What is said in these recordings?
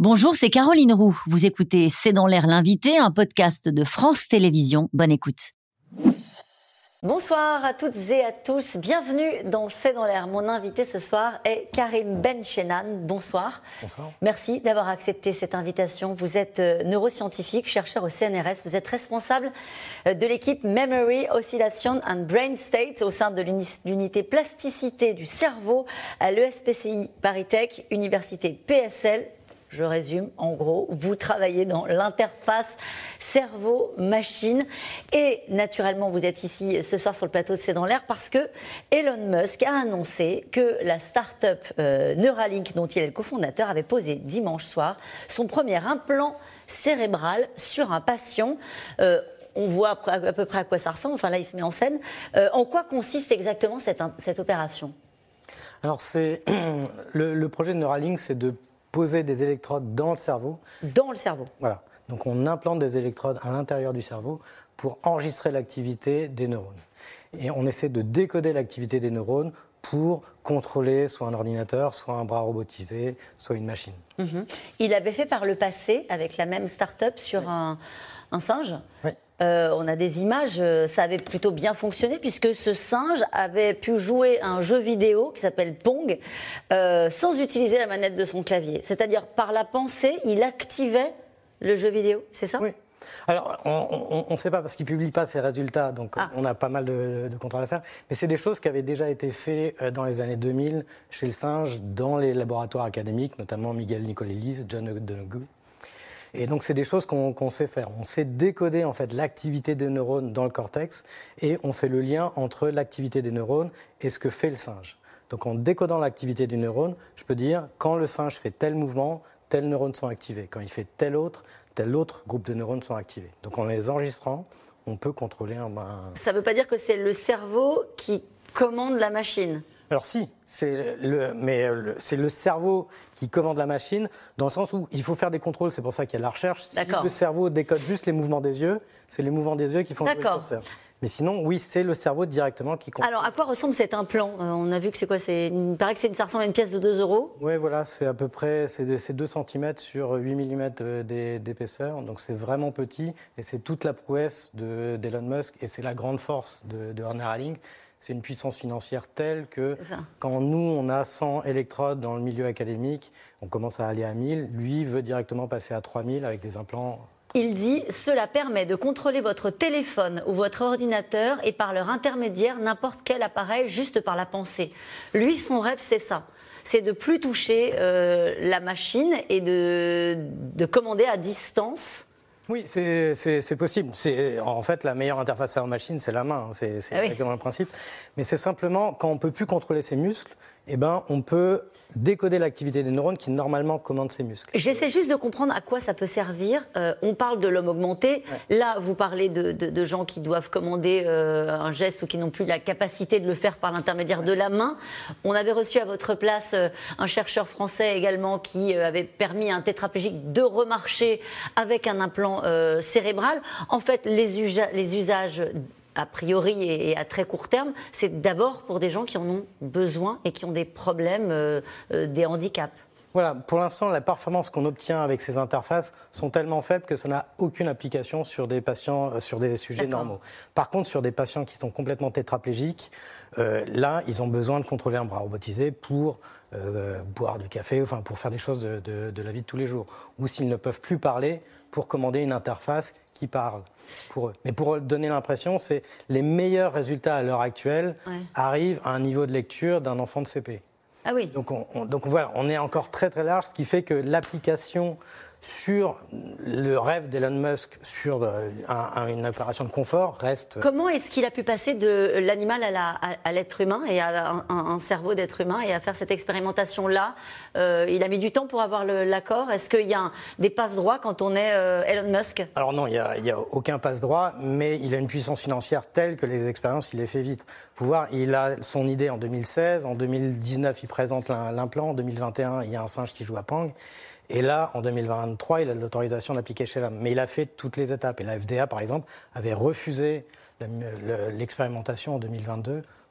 Bonjour, c'est Caroline Roux. Vous écoutez C'est dans l'air l'invité, un podcast de France Télévisions. Bonne écoute. Bonsoir à toutes et à tous. Bienvenue dans C'est dans l'air. Mon invité ce soir est Karim Benchenan. Bonsoir. Bonsoir. Merci d'avoir accepté cette invitation. Vous êtes neuroscientifique, chercheur au CNRS. Vous êtes responsable de l'équipe Memory, Oscillation and Brain State au sein de l'unité plasticité du cerveau à l'ESPCI Paris Tech, Université PSL. Je résume, en gros, vous travaillez dans l'interface cerveau-machine et naturellement vous êtes ici ce soir sur le plateau de C'est dans l'air parce que Elon Musk a annoncé que la start-up Neuralink dont il est le cofondateur avait posé dimanche soir son premier implant cérébral sur un patient. On voit à peu près à quoi ça ressemble, enfin là il se met en scène. En quoi consiste exactement cette opération ? Alors le projet de Neuralink, c'est de poser des électrodes dans le cerveau. Dans le cerveau. Voilà. Donc on implante des électrodes à l'intérieur du cerveau pour enregistrer l'activité des neurones. Et on essaie de décoder l'activité des neurones pour contrôler soit un ordinateur, soit un bras robotisé, soit une machine. Il avait fait par le passé, avec la même start-up, sur un singe. Oui. On a des images, ça avait plutôt bien fonctionné puisque ce singe avait pu jouer à un jeu vidéo qui s'appelle Pong sans utiliser la manette de son clavier. C'est-à-dire par la pensée, il activait le jeu vidéo, c'est ça ? Oui. Alors, on ne sait pas parce qu'il ne publie pas ses résultats, donc on a pas mal de contrôles à faire. Mais c'est des choses qui avaient déjà été faites dans les années 2000 chez le singe, dans les laboratoires académiques, notamment Miguel Nicolelis, John O'Donoghue. Et donc, c'est des choses qu'on sait faire. On sait décoder en fait l'activité des neurones dans le cortex et on fait le lien entre l'activité des neurones et ce que fait le singe. Donc, en décodant l'activité du neurone, je peux dire quand le singe fait tel mouvement, tels neurones sont activés. Quand il fait tel autre groupe de neurones sont activés. Donc, en les enregistrant, on peut contrôler Ça ne veut pas dire que c'est le cerveau qui commande la machine ? Alors si, c'est le cerveau qui commande la machine, dans le sens où il faut faire des contrôles, c'est pour ça qu'il y a la recherche. Si le cerveau décode juste les mouvements des yeux, c'est les mouvements des yeux qui font jouer le curseur. Mais sinon, oui, c'est le cerveau directement qui contrôle. Alors, à quoi ressemble cet implant ? On a vu que c'est quoi ? Il paraît que ça ressemble à une pièce de 2 €. Oui, voilà, c'est à peu près 2 cm sur 8 mm d'épaisseur. Donc c'est vraiment petit et c'est toute la prouesse d'Elon Musk et c'est la grande force de Neuralink. C'est une puissance financière telle que quand nous, on a 100 électrodes dans le milieu académique, on commence à aller à 1000. Lui veut directement passer à 3000 avec des implants. Il dit « Cela permet de contrôler votre téléphone ou votre ordinateur et par leur intermédiaire n'importe quel appareil juste par la pensée. » Lui, son rêve, c'est ça. C'est de plus toucher la machine et de commander à distance. Oui, c'est possible. En fait, la meilleure interface cerveau-machine, c'est la main. C'est exactement le principe. Mais c'est simplement, quand on ne peut plus contrôler ses muscles, on peut décoder l'activité des neurones qui, normalement, commandent ses muscles. J'essaie juste de comprendre à quoi ça peut servir. On parle de l'homme augmenté. Ouais. Là, vous parlez de gens qui doivent commander un geste ou qui n'ont plus la capacité de le faire par l'intermédiaire de la main. On avait reçu à votre place un chercheur français également qui avait permis à un tétraplégique de remarcher avec un implant cérébral. En fait, les usages a priori et à très court terme, c'est d'abord pour des gens qui en ont besoin et qui ont des problèmes, des handicaps. Voilà, pour l'instant, la performance qu'on obtient avec ces interfaces sont tellement faibles que ça n'a aucune application sur des patients, sur des sujets normaux. Par contre, sur des patients qui sont complètement tétraplégiques, là, ils ont besoin de contrôler un bras robotisé pour boire du café, enfin pour faire des choses de la vie de tous les jours. Ou s'ils ne peuvent plus parler, pour commander une interface qui parle pour eux. Mais pour donner l'impression, c'est les meilleurs résultats à l'heure actuelle arrivent à un niveau de lecture d'un enfant de CP. Ah oui. Donc voilà, on est encore très très large, ce qui fait que l'application sur le rêve d'Elon Musk sur une opération de confort reste... Comment est-ce qu'il a pu passer de l'animal à l'être humain et à un cerveau d'être humain et à faire cette expérimentation-là ? Il a mis du temps pour avoir l'accord. Est-ce qu'il y a des passe-droits quand on est Elon Musk ? Alors non, il n'y a aucun passe-droit, mais il a une puissance financière telle que les expériences, il les fait vite. Il faut voir, il a son idée en 2016, en 2019, il présente l'implant, en 2021, il y a un singe qui joue à Pong. Et là, en 2023, il a l'autorisation d'appliquer chez l'homme. Mais il a fait toutes les étapes. Et la FDA, par exemple, avait refusé l'expérimentation en 2022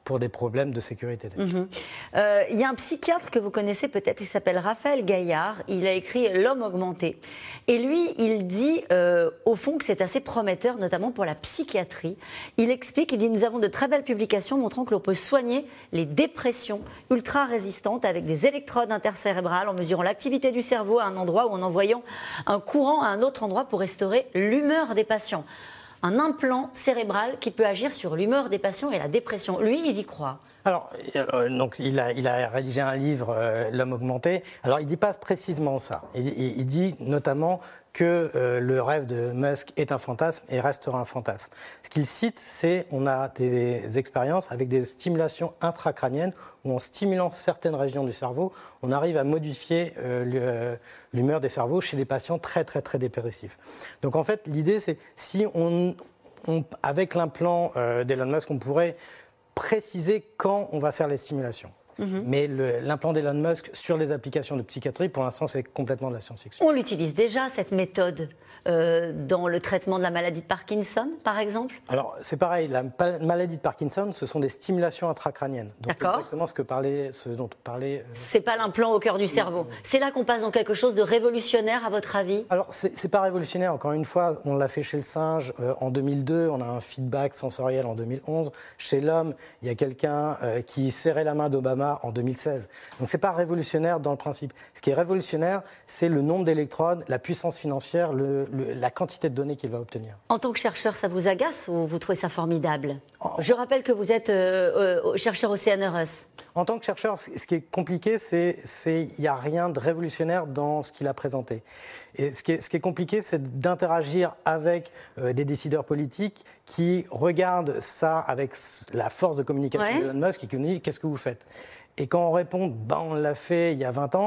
pour des problèmes de sécurité. Il y a un psychiatre que vous connaissez peut-être, il s'appelle Raphaël Gaillard, il a écrit L'homme augmenté. Et lui, il dit au fond que c'est assez prometteur, notamment pour la psychiatrie. Il explique, il dit, nous avons de très belles publications montrant que l'on peut soigner les dépressions ultra résistantes avec des électrodes intercérébrales en mesurant l'activité du cerveau à un endroit ou en envoyant un courant à un autre endroit pour restaurer l'humeur des patients. Un implant cérébral qui peut agir sur l'humeur des patients et la dépression. Lui, il y croit. Alors, donc il a rédigé un livre, L'homme augmenté. Alors, il ne dit pas précisément ça. Il dit notamment que le rêve de Musk est un fantasme et restera un fantasme. Ce qu'il cite, c'est on a des expériences avec des stimulations intracrâniennes où en stimulant certaines régions du cerveau, on arrive à modifier l'humeur des cerveaux chez des patients très, très, très dépressifs. Donc, en fait, l'idée, c'est si avec l'implant d'Elon Musk, on pourrait préciser quand on va faire les stimulations. Mais l'implant d'Elon Musk sur les applications de psychiatrie, pour l'instant, c'est complètement de la science-fiction. On l'utilise déjà, cette méthode, dans le traitement de la maladie de Parkinson, par exemple? Alors, c'est pareil, la maladie de Parkinson, ce sont des stimulations intracrâniennes. Donc, exactement ce dont on parlait. C'est pas l'implant au cœur du cerveau. C'est là qu'on passe dans quelque chose de révolutionnaire, à votre avis? Alors, c'est pas révolutionnaire. Encore une fois, on l'a fait chez le singe en 2002. On a un feedback sensoriel en 2011. Chez l'homme, il y a quelqu'un qui serrait la main d'Obama en 2016. Donc, c'est pas révolutionnaire dans le principe. Ce qui est révolutionnaire, c'est le nombre d'électrodes, la puissance financière, la quantité de données qu'il va obtenir. En tant que chercheur, ça vous agace ou vous trouvez ça formidable? Je rappelle que vous êtes chercheur au CNRS. En tant que chercheur, ce qui est compliqué, c'est qu'il n'y a rien de révolutionnaire dans ce qu'il a présenté. Et ce qui est compliqué, c'est d'interagir avec des décideurs politiques qui regardent ça avec la force de communication d'Elon Musk et qui nous disent « qu'est-ce que vous faites ?» Et quand on répond « on l'a fait il y a 20 ans »,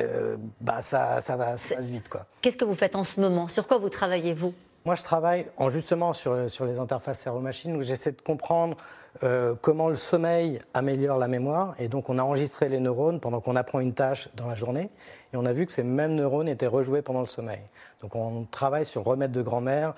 ça passe vite, quoi. Qu'est-ce que vous faites en ce moment? Sur quoi vous travaillez, vous? Moi, je travaille justement sur les interfaces cerveau-machine, où j'essaie de comprendre comment le sommeil améliore la mémoire. Et donc, on a enregistré les neurones pendant qu'on apprend une tâche dans la journée. Et on a vu que ces mêmes neurones étaient rejoués pendant le sommeil. Donc, on travaille sur remède de grand-mère.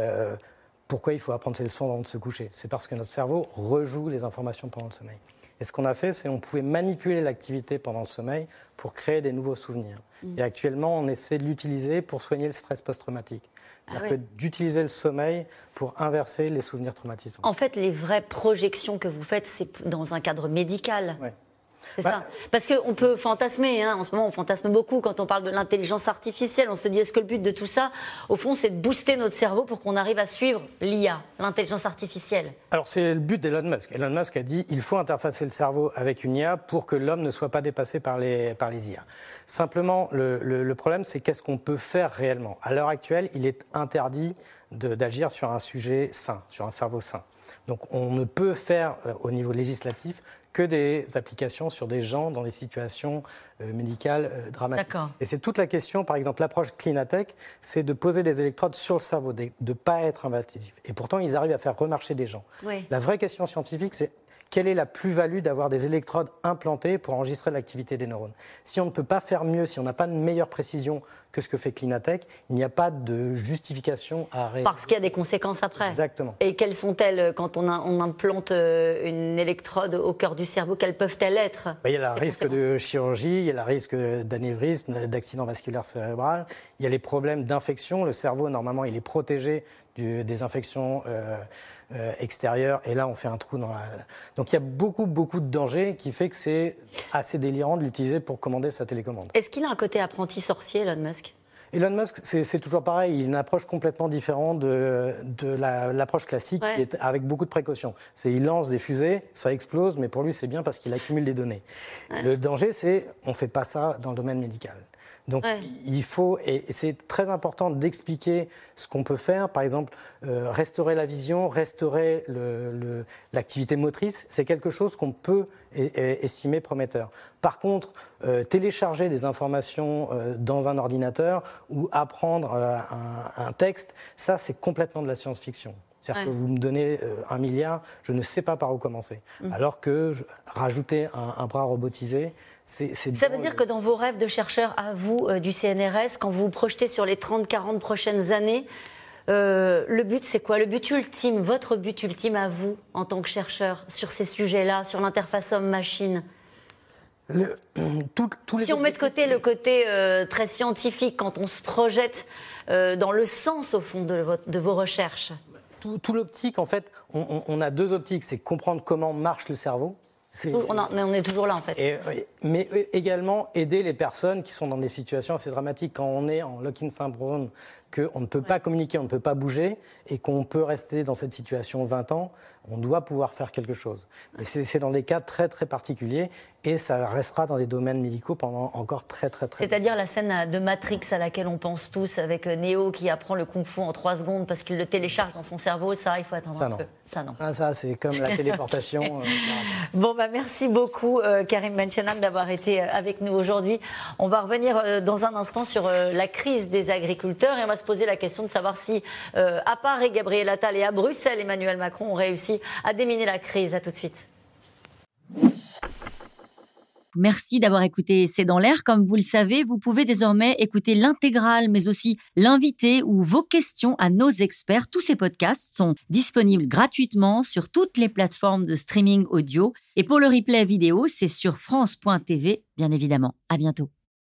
Pourquoi il faut apprendre ces leçons avant de se coucher? C'est parce que notre cerveau rejoue les informations pendant le sommeil. Et ce qu'on a fait, c'est qu'on pouvait manipuler l'activité pendant le sommeil pour créer des nouveaux souvenirs. Et actuellement, on essaie de l'utiliser pour soigner le stress post-traumatique. C'est-à-dire d'utiliser le sommeil pour inverser les souvenirs traumatisants. En fait, les vraies projections que vous faites, c'est dans un cadre médical. Ouais. C'est ça. Parce qu'on peut fantasmer, en ce moment on fantasme beaucoup quand on parle de l'intelligence artificielle. On se dit, est-ce que le but de tout ça, au fond, c'est de booster notre cerveau pour qu'on arrive à suivre l'IA, l'intelligence artificielle? Alors c'est le but d'Elon Musk. Elon Musk a dit, il faut interfacer le cerveau avec une IA pour que l'homme ne soit pas dépassé par les IA. Simplement, le problème, c'est qu'est-ce qu'on peut faire réellement? À l'heure actuelle, il est interdit d'agir sur un sujet sain, sur un cerveau sain. Donc on ne peut faire au niveau législatif que des applications sur des gens dans des situations médicales dramatiques. Et c'est toute la question, par exemple, l'approche Clinatech, c'est de poser des électrodes sur le cerveau, de ne pas être invasif. Et pourtant, ils arrivent à faire remarcher des gens. La vraie question scientifique, c'est quelle est la plus-value d'avoir des électrodes implantées pour enregistrer l'activité des neurones? Si on ne peut pas faire mieux, si on n'a pas de meilleure précision que ce que fait Clinatech, il n'y a pas de justification à réaliser. Parce qu'il y a des conséquences après. Exactement. Et quelles sont-elles quand on implante une électrode au cœur du cerveau? Quelles peuvent-elles être? Il y a le risque de chirurgie, il y a le risque d'anévrisme, d'accident vasculaire cérébral, il y a les problèmes d'infection. Le cerveau, normalement, il est protégé des infections extérieures, et là on fait un trou dans la... Donc il y a beaucoup de dangers qui fait que c'est assez délirant de l'utiliser pour commander sa télécommande. Est-ce qu'il a un côté apprenti sorcier, Elon Musk? Elon Musk, c'est toujours pareil, il a une approche complètement différente de l'approche classique, qui est avec beaucoup de précautions. Il lance des fusées, ça explose, mais pour lui c'est bien parce qu'il accumule des données. Le danger, c'est on ne fait pas ça dans le domaine médical. Donc il faut, et c'est très important d'expliquer ce qu'on peut faire, par exemple restaurer la vision, restaurer l'activité motrice, c'est quelque chose qu'on peut estimer prometteur. Par contre, télécharger des informations dans un ordinateur ou apprendre un texte, ça c'est complètement de la science-fiction. C'est-à-dire que vous me donnez 1 milliard, je ne sais pas par où commencer. Alors que rajouter un bras robotisé, c'est... Ça veut dire que dans vos rêves de chercheurs, à vous, du CNRS, quand vous vous projetez sur les 30-40 prochaines années, Le but, c'est quoi? Le but ultime, votre but ultime à vous, en tant que chercheur, sur ces sujets-là, sur l'interface homme-machine? Si on met de côté le côté très scientifique, quand on se projette dans le sens, au fond, de vos recherches. Tout l'optique, en fait, on a 2 optiques. C'est comprendre comment marche le cerveau. On est toujours là, en fait. Mais également aider les personnes qui sont dans des situations assez dramatiques. Quand on est en lock-in syndrome, qu'on ne peut pas communiquer, on ne peut pas bouger, et qu'on peut rester dans cette situation 20 ans, on doit pouvoir faire quelque chose. Mais c'est dans des cas très, très particuliers, et ça restera dans des domaines médicaux pendant encore très, très, très longtemps. C'est-à-dire la scène de Matrix à laquelle on pense tous, avec Neo qui apprend le kung-fu en 3 secondes parce qu'il le télécharge dans son cerveau, ça, il faut attendre un peu. Ça, non. Ça, c'est comme la téléportation. Bon, merci beaucoup, Karim Benchenan, d'avoir été avec nous aujourd'hui. On va revenir dans un instant sur la crise des agriculteurs, et on va se poser la question de savoir si, à Paris, Gabriel Attal, et à Bruxelles, Emmanuel Macron ont réussi à déminer la crise. À tout de suite. Merci d'avoir écouté C'est dans l'air. Comme vous le savez, vous pouvez désormais écouter l'intégrale, mais aussi l'invité ou vos questions à nos experts. Tous ces podcasts sont disponibles gratuitement sur toutes les plateformes de streaming audio. Et pour le replay vidéo, c'est sur France.tv, bien évidemment. À bientôt.